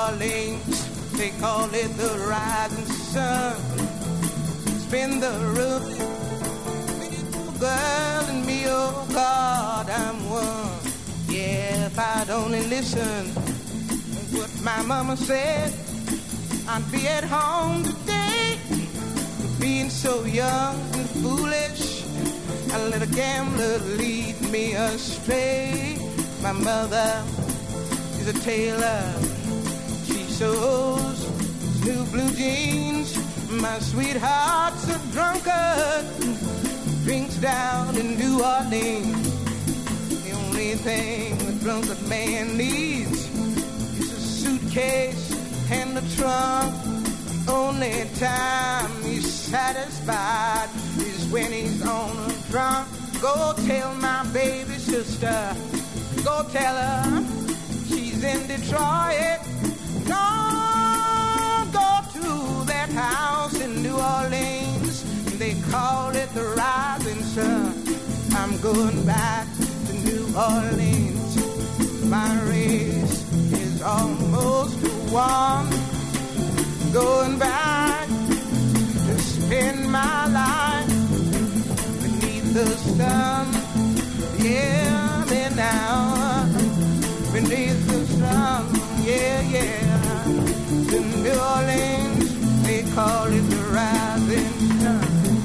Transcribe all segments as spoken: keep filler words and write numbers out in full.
Orleans, they call it the rising sun. Spin the roof, girl and me, oh God, I'm one. Yeah, if I'd only listen what my mama said, I'd be at home today. Being so young and foolish, I let a gambler lead me astray. My mother is a tailor, she sews new blue jeans. My sweetheart's a drunkard, drinks down in New Orleans. The only thing a drunkard man needs is a suitcase and a trunk. The only time he's satisfied is when he's on a drunk. Go tell my baby sister, go tell her she's in Detroit. Don't go to that house in New Orleans, they call it the rising sun. I'm going back to New Orleans. My race is almost won. Going back to spend my life beneath the sun. Yeah, then now beneath the sun. Yeah, yeah. In New Orleans, they call it the rising sun.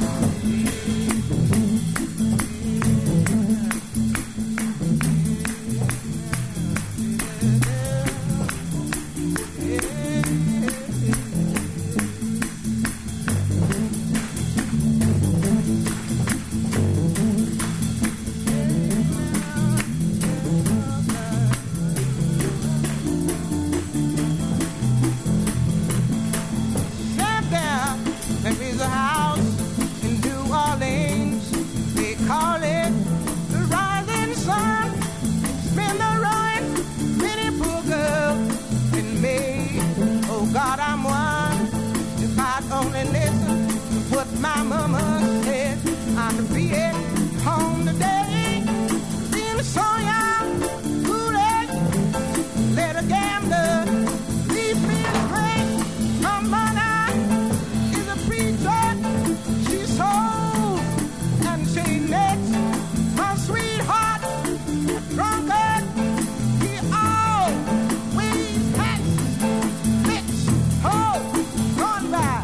My mama said I'd be at home today. Being so young, foolish, let a gambler leave me astray. My mother is a preacher, she's sold and she next. My sweetheart, a drunkard, he always has fixed. Oh, gone by.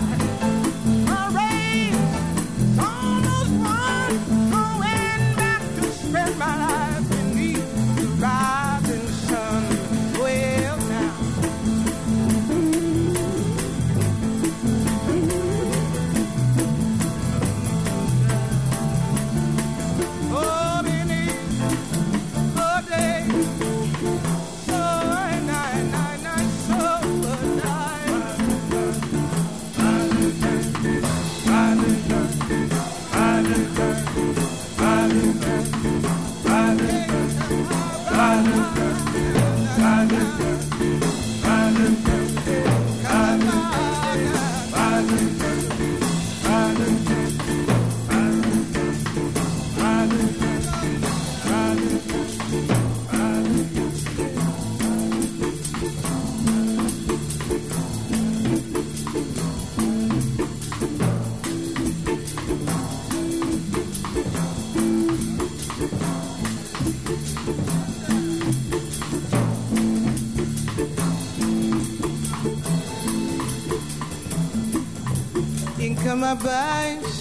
My bags.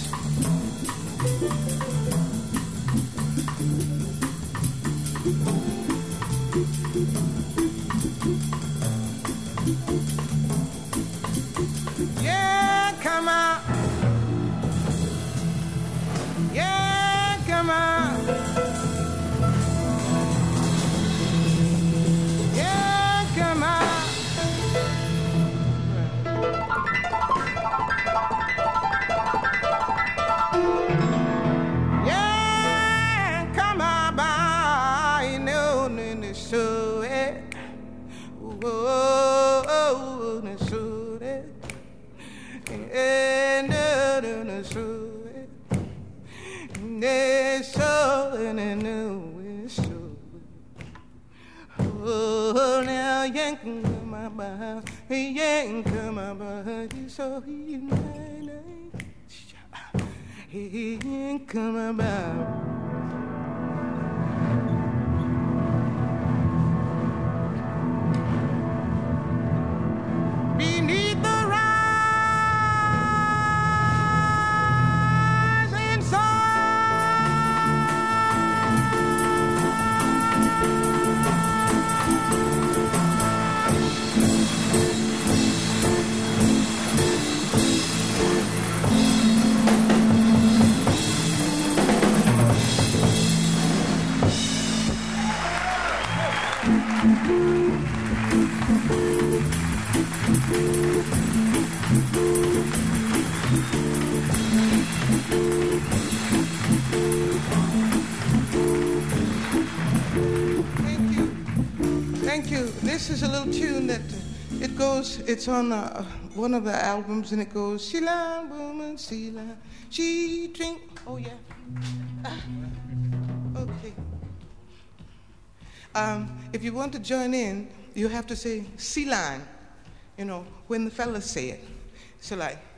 Yeah, come on. Yeah, come on. Yeah, come on. about. He ain't come about. So he he ain't come about. Beneath the rising sun. Thank you. This is a little tune that uh, it goes, it's on uh, one of the albums, and it goes, she line, woman, she line, she drink, oh yeah. Ah, okay. Um, if you want to join in, you have to say, sea line, you know, when the fellas say it. So like,